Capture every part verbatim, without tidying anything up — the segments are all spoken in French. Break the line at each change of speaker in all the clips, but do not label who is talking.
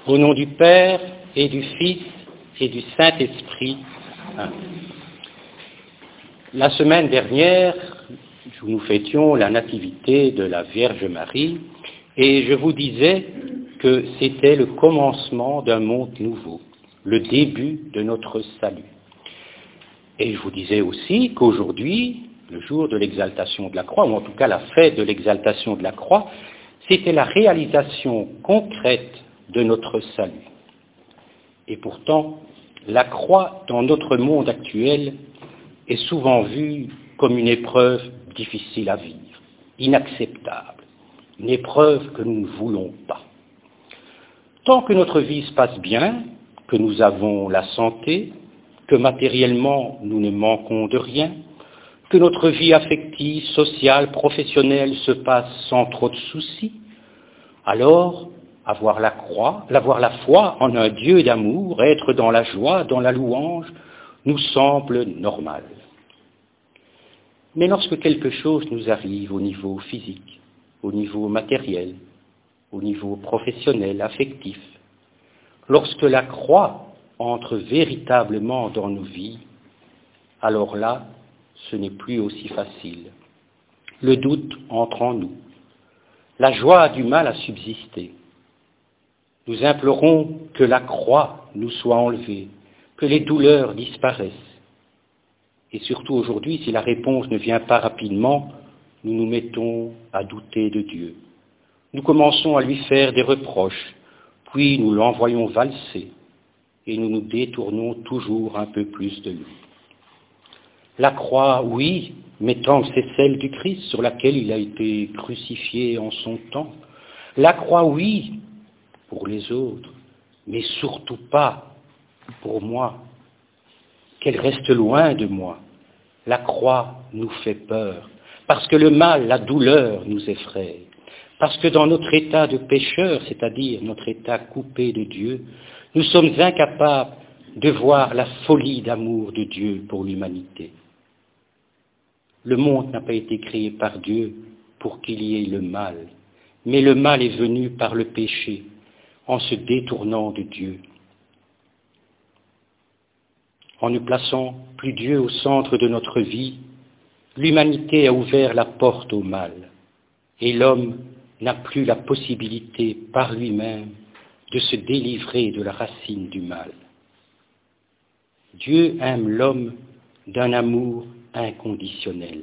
Au nom du Père et du Fils et du Saint-Esprit. Amen. La semaine dernière, nous fêtions la nativité de la Vierge Marie et je vous disais que c'était le commencement d'un monde nouveau, le début de notre salut. Et je vous disais aussi qu'aujourd'hui, le jour de l'exaltation de la croix, ou en tout cas la fête de l'exaltation de la croix, c'était la réalisation concrète de notre salut. Et pourtant, la croix dans notre monde actuel est souvent vue comme une épreuve difficile à vivre, inacceptable, une épreuve que nous ne voulons pas. Tant que notre vie se passe bien, que nous avons la santé, que matériellement nous ne manquons de rien, que notre vie affective, sociale, professionnelle se passe sans trop de soucis, alors avoir la croix, avoir la foi en un Dieu d'amour, être dans la joie, dans la louange, nous semble normal. Mais lorsque quelque chose nous arrive au niveau physique, au niveau matériel, au niveau professionnel, affectif, lorsque la croix entre véritablement dans nos vies, alors là, ce n'est plus aussi facile. Le doute entre en nous. La joie a du mal à subsister. Nous implorons que la croix nous soit enlevée, que les douleurs disparaissent. Et surtout aujourd'hui, si la réponse ne vient pas rapidement, nous nous mettons à douter de Dieu. Nous commençons à lui faire des reproches, puis nous l'envoyons valser, et nous nous détournons toujours un peu plus de lui. La croix, oui, mais tant que c'est celle du Christ sur laquelle il a été crucifié en son temps. La croix, oui, pour les autres, mais surtout pas pour moi. Qu'elle reste loin de moi. La croix nous fait peur, parce que le mal, la douleur nous effraie. Parce que dans notre état de pécheur, c'est-à-dire notre état coupé de Dieu, nous sommes incapables de voir la folie d'amour de Dieu pour l'humanité. Le monde n'a pas été créé par Dieu pour qu'il y ait le mal, mais le mal est venu par le péché, en se détournant de Dieu. En ne plaçant plus Dieu au centre de notre vie, l'humanité a ouvert la porte au mal, et l'homme n'a plus la possibilité par lui-même de se délivrer de la racine du mal. Dieu aime l'homme d'un amour inconditionnel.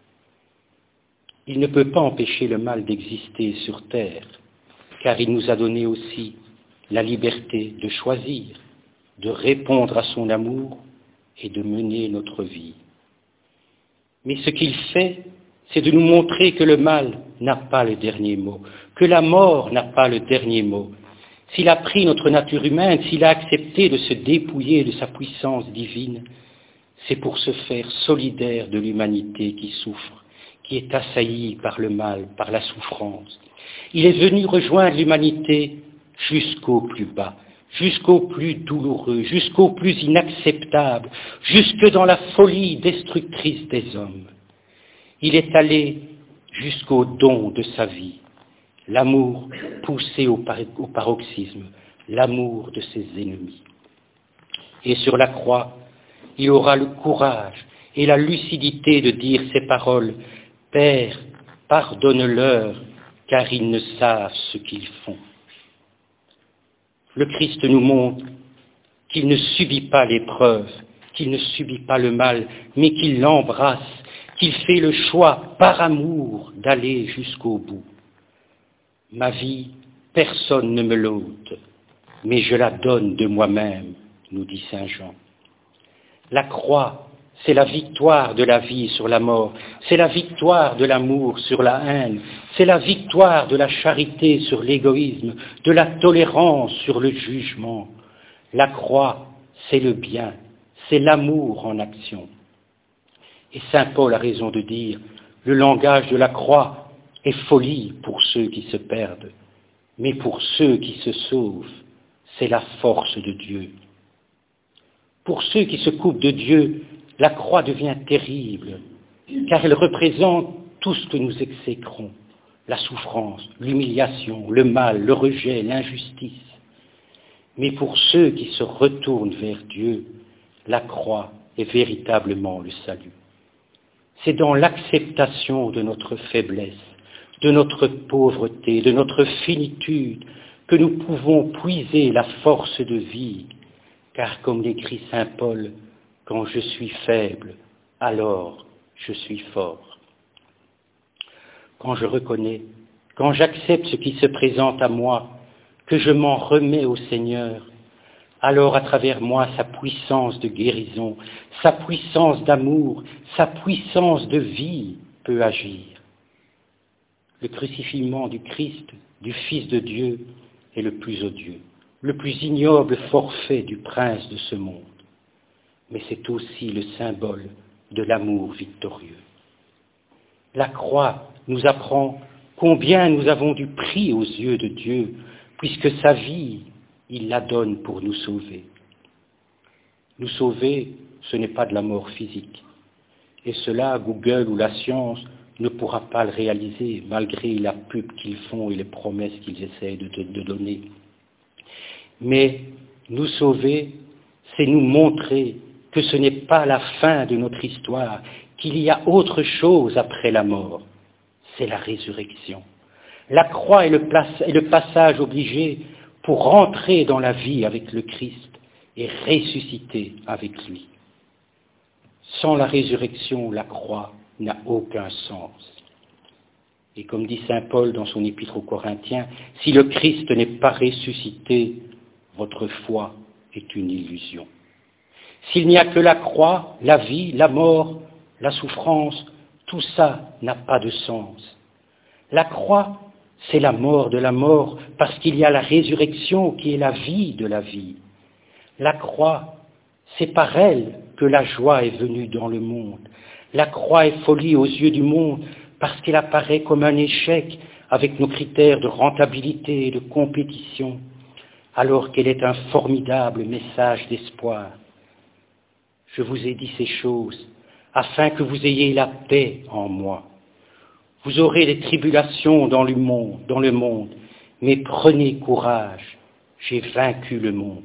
Il ne peut pas empêcher le mal d'exister sur terre, car il nous a donné aussi la liberté de choisir, de répondre à son amour et de mener notre vie. Mais ce qu'il fait, c'est de nous montrer que le mal n'a pas le dernier mot, que la mort n'a pas le dernier mot. S'il a pris notre nature humaine, s'il a accepté de se dépouiller de sa puissance divine, c'est pour se faire solidaire de l'humanité qui souffre, qui est assaillie par le mal, par la souffrance. Il est venu rejoindre l'humanité jusqu'au plus bas, jusqu'au plus douloureux, jusqu'au plus inacceptable, jusque dans la folie destructrice des hommes. Il est allé jusqu'au don de sa vie, l'amour poussé au paroxysme, l'amour de ses ennemis. Et sur la croix, il aura le courage et la lucidité de dire ces paroles, « Père, pardonne-leur, car ils ne savent ce qu'ils font. » Le Christ nous montre qu'il ne subit pas l'épreuve, qu'il ne subit pas le mal, mais qu'il l'embrasse, qu'il fait le choix par amour d'aller jusqu'au bout. Ma vie, personne ne me l'ôte, mais je la donne de moi-même, nous dit saint Jean. La croix, c'est la victoire de la vie sur la mort, c'est la victoire de l'amour sur la haine, c'est la victoire de la charité sur l'égoïsme, de la tolérance sur le jugement. La croix, c'est le bien, c'est l'amour en action. Et saint Paul a raison de dire, le langage de la croix est folie pour ceux qui se perdent, mais pour ceux qui se sauvent, c'est la force de Dieu. Pour ceux qui se coupent de Dieu, la croix devient terrible, car elle représente tout ce que nous exécrons, la souffrance, l'humiliation, le mal, le rejet, l'injustice. Mais pour ceux qui se retournent vers Dieu, la croix est véritablement le salut. C'est dans l'acceptation de notre faiblesse, de notre pauvreté, de notre finitude, que nous pouvons puiser la force de vie, car comme l'écrit saint Paul, quand je suis faible, alors je suis fort. Quand je reconnais, quand j'accepte ce qui se présente à moi, que je m'en remets au Seigneur, alors à travers moi sa puissance de guérison, sa puissance d'amour, sa puissance de vie peut agir. Le crucifixion du Christ, du Fils de Dieu, est le plus odieux, le plus ignoble forfait du prince de ce monde. Mais c'est aussi le symbole de l'amour victorieux. La croix nous apprend combien nous avons du prix aux yeux de Dieu, puisque sa vie, il la donne pour nous sauver. Nous sauver, ce n'est pas de la mort physique. Et cela, Google ou la science ne pourra pas le réaliser, malgré la pub qu'ils font et les promesses qu'ils essayent de, de, de donner. Mais nous sauver, c'est nous montrer que ce n'est pas la fin de notre histoire, qu'il y a autre chose après la mort. C'est la résurrection. La croix est le, place, est le passage obligé pour rentrer dans la vie avec le Christ et ressusciter avec lui. Sans la résurrection, la croix n'a aucun sens. Et comme dit saint Paul dans son épître aux Corinthiens, si le Christ n'est pas ressuscité, votre foi est une illusion. S'il n'y a que la croix, la vie, la mort, la souffrance, tout ça n'a pas de sens. La croix, c'est la mort de la mort, parce qu'il y a la résurrection qui est la vie de la vie. La croix, c'est par elle que la joie est venue dans le monde. La croix est folie aux yeux du monde, parce qu'elle apparaît comme un échec avec nos critères de rentabilité et de compétition, alors qu'elle est un formidable message d'espoir. Je vous ai dit ces choses afin que vous ayez la paix en moi. Vous aurez des tribulations dans le monde, dans le monde, mais prenez courage, j'ai vaincu le monde.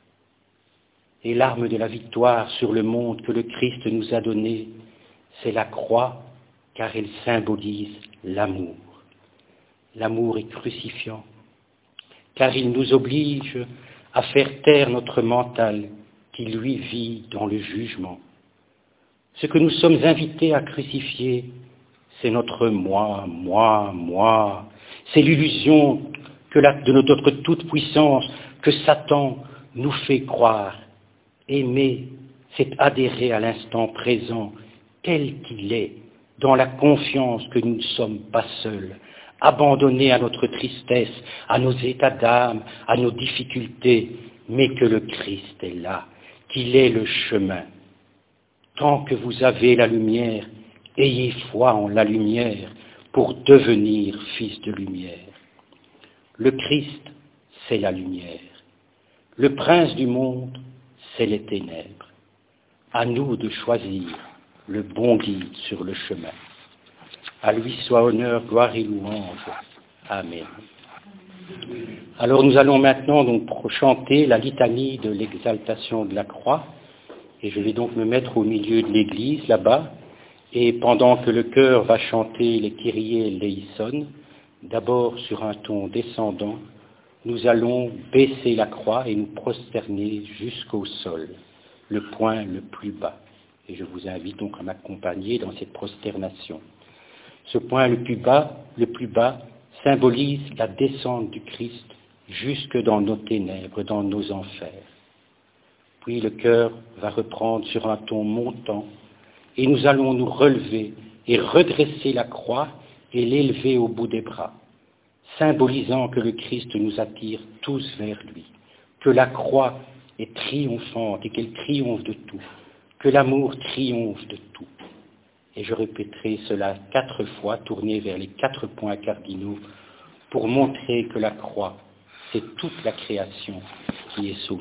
Et l'arme de la victoire sur le monde que le Christ nous a donnée, c'est la croix, car elle symbolise l'amour. L'amour est crucifiant, car il nous oblige à faire taire notre mental qui lui vit dans le jugement. Ce que nous sommes invités à crucifier, c'est notre moi, moi, moi. C'est l'illusion que la, de notre toute-puissance que Satan nous fait croire. Aimer, c'est adhérer à l'instant présent, tel qu'il est, dans la confiance que nous ne sommes pas seuls, abandonnés à notre tristesse, à nos états d'âme, à nos difficultés, mais que le Christ est là, qu'il est le chemin. Tant que vous avez la lumière, ayez foi en la lumière pour devenir fils de lumière. Le Christ, c'est la lumière. Le prince du monde, c'est les ténèbres. À nous de choisir le bon guide sur le chemin. À lui soit honneur, gloire et louange. Amen. Alors nous allons maintenant donc chanter la litanie de l'exaltation de la croix. Et je vais donc me mettre au milieu de l'église, là-bas, et pendant que le chœur va chanter les Kyrie eleison, d'abord sur un ton descendant, nous allons baisser la croix et nous prosterner jusqu'au sol, le point le plus bas. Et je vous invite donc à m'accompagner dans cette prosternation. Ce point le plus bas, le plus bas, symbolise la descente du Christ jusque dans nos ténèbres, dans nos enfers. Puis le chœur va reprendre sur un ton montant et nous allons nous relever et redresser la croix et l'élever au bout des bras, symbolisant que le Christ nous attire tous vers lui, que la croix est triomphante et qu'elle triomphe de tout, que l'amour triomphe de tout. Et je répéterai cela quatre fois, tourné vers les quatre points cardinaux, pour montrer que la croix, c'est toute la création qui est sauvée.